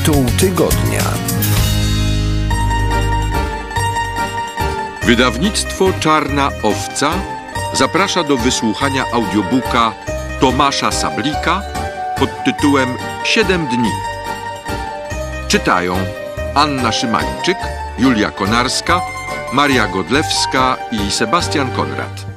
Tytuł tygodnia. Wydawnictwo Czarna Owca zaprasza do wysłuchania audiobooka Tomasza Sablika pod tytułem 7 dni. Czytają Anna Szymańczyk, Julia Konarska, Maria Godlewska i Sebastian Konrad.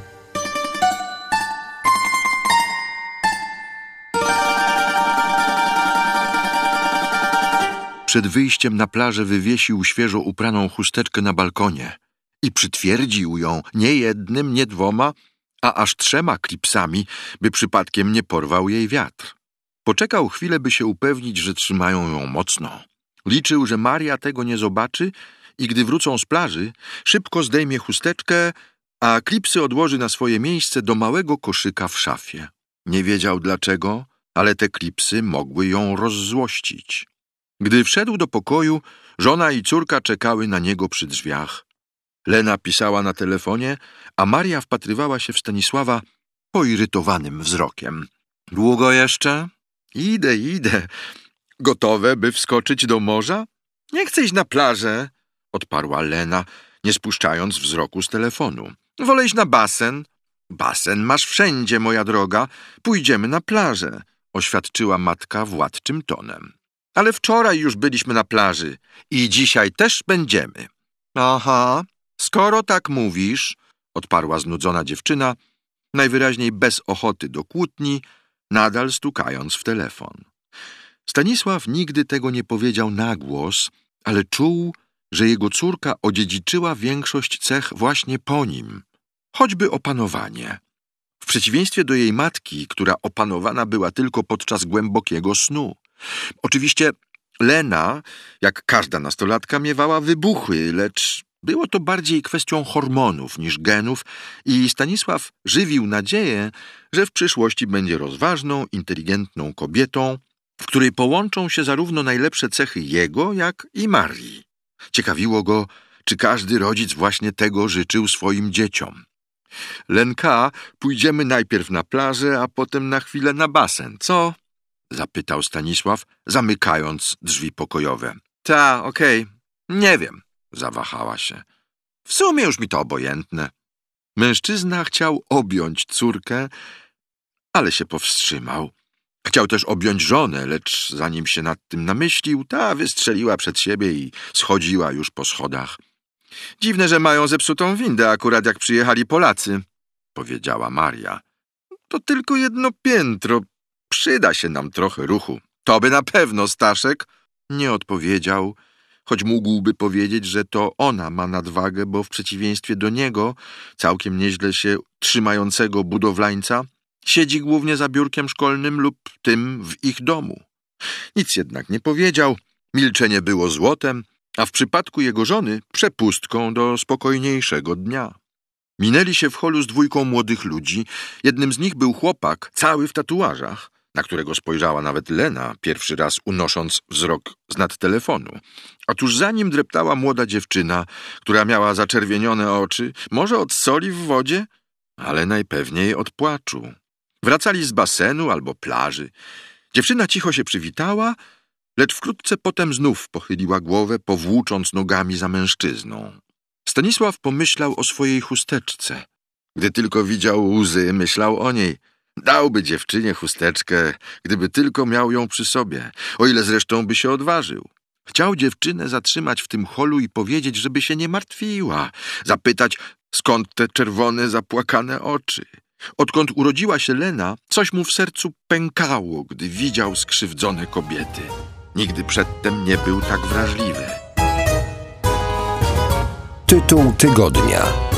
Przed wyjściem na plażę wywiesił świeżo upraną chusteczkę na balkonie i przytwierdził ją nie jednym, nie dwoma, a aż 3 klipsami, by przypadkiem nie porwał jej wiatr. Poczekał chwilę, by się upewnić, że trzymają ją mocno. Liczył, że Maria tego nie zobaczy i gdy wrócą z plaży, szybko zdejmie chusteczkę, a klipsy odłoży na swoje miejsce do małego koszyka w szafie. Nie wiedział dlaczego, ale te klipsy mogły ją rozzłościć. Gdy wszedł do pokoju, żona i córka czekały na niego przy drzwiach. Lena pisała na telefonie, a Maria wpatrywała się w Stanisława poirytowanym wzrokiem. — Długo jeszcze? — Idę. — Gotowe, by wskoczyć do morza? — Nie chcę iść na plażę — odparła Lena, nie spuszczając wzroku z telefonu. — Wolę iść na basen. — Basen masz wszędzie, moja droga. Pójdziemy na plażę — oświadczyła matka władczym tonem. — Ale wczoraj już byliśmy na plaży i dzisiaj też będziemy. — Aha, skoro tak mówisz — odparła znudzona dziewczyna, najwyraźniej bez ochoty do kłótni, nadal stukając w telefon. Stanisław nigdy tego nie powiedział na głos, ale czuł, że jego córka odziedziczyła większość cech właśnie po nim, choćby opanowanie. W przeciwieństwie do jej matki, która opanowana była tylko podczas głębokiego snu. Oczywiście Lena, jak każda nastolatka, miewała wybuchy, lecz było to bardziej kwestią hormonów niż genów i Stanisław żywił nadzieję, że w przyszłości będzie rozważną, inteligentną kobietą, w której połączą się zarówno najlepsze cechy jego, jak i Marii. Ciekawiło go, czy każdy rodzic właśnie tego życzył swoim dzieciom. Lenka, pójdziemy najpierw na plażę, a potem na chwilę na basen, co? Zapytał Stanisław, zamykając drzwi pokojowe. Ta, okej. Nie wiem, zawahała się. W sumie już mi to obojętne. Mężczyzna chciał objąć córkę, ale się powstrzymał. Chciał też objąć żonę, lecz zanim się nad tym namyślił, ta wystrzeliła przed siebie i schodziła już po schodach. Dziwne, że mają zepsutą windę, akurat jak przyjechali Polacy, powiedziała Maria. To tylko 1 piętro. Przyda się nam trochę ruchu. Tobie na pewno, Staszek. Nie odpowiedział, choć mógłby powiedzieć, że to ona ma nadwagę, bo w przeciwieństwie do niego, całkiem nieźle się trzymającego budowlańca, siedzi głównie za biurkiem szkolnym lub tym w ich domu. Nic jednak nie powiedział, milczenie było złotem, a w przypadku jego żony przepustką do spokojniejszego dnia. Minęli się w holu z 2 młodych ludzi. Jednym z nich był chłopak, cały w tatuażach, na którego spojrzała nawet Lena, pierwszy raz unosząc wzrok z nad telefonu. A tuż za nim dreptała młoda dziewczyna, która miała zaczerwienione oczy, może od soli w wodzie, ale najpewniej od płaczu. Wracali z basenu albo plaży. Dziewczyna cicho się przywitała, lecz wkrótce potem znów pochyliła głowę, powłócząc nogami za mężczyzną. Stanisław pomyślał o swojej chusteczce. Gdy tylko widział łzy, myślał o niej. Dałby dziewczynie chusteczkę, gdyby tylko miał ją przy sobie, o ile zresztą by się odważył. Chciał dziewczynę zatrzymać w tym holu i powiedzieć, żeby się nie martwiła, zapytać, skąd te czerwone, zapłakane oczy. Odkąd urodziła się Lena, coś mu w sercu pękało, gdy widział skrzywdzone kobiety. Nigdy przedtem nie był tak wrażliwy. Tytuł tygodnia.